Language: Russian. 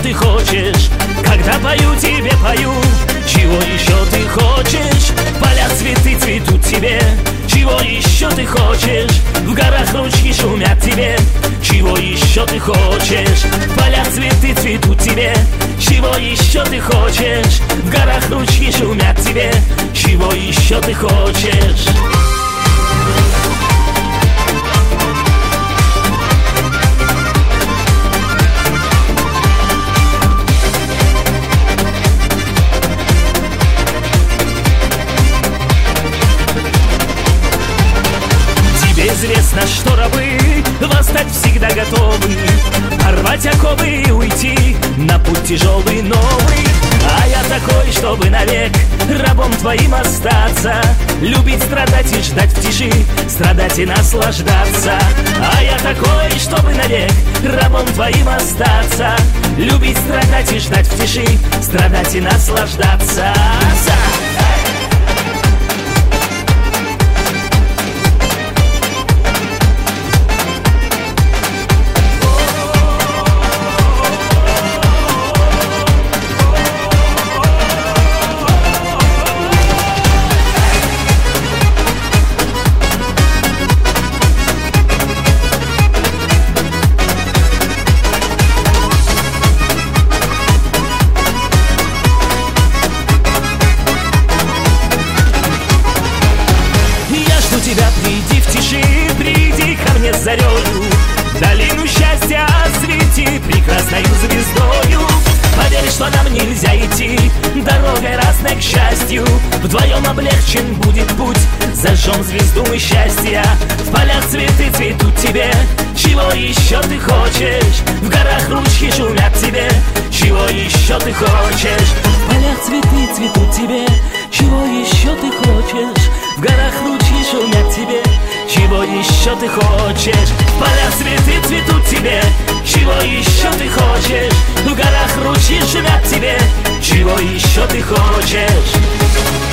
ты хочешь? Когда пою тебе, пою. Чего еще ты хочешь? Поля цветы цветут тебе. Чего еще ты хочешь? В горах ручьи шумят тебе. Чего еще ты хочешь? Поля цветы цветут тебе. Чего еще ты хочешь? В горах ручьи шумят тебе. Чего еще ты хочешь? Известно, что рабы восстать всегда готовы, порвать оковы и уйти на путь тяжелый новый. А я такой, чтобы навек рабом твоим остаться, любить, страдать и ждать в тиши, страдать и наслаждаться. А я такой, чтобы навек рабом твоим остаться, любить, страдать и ждать в тиши, страдать и наслаждаться. Тебя приди в тиши, приди ко мне с зарею, долину счастья освети прекрасною звездою. Поверь, что нам нельзя идти дорогой разной к счастью, вдвоем облегчен будет путь, зажжем звезду мы счастья. В полях цветы цветут тебе. Чего еще ты хочешь? В горах ручьи шумят тебе. Чего еще ты хочешь? В полях цветы цветут тебе. Чего еще ты хочешь? В горах ручьи шумят тебе. Чего еще ты хочешь? В полях цветы цветут тебе. Чего еще ты хочешь? В горах ручьи шумят тебе. Чего еще ты хочешь?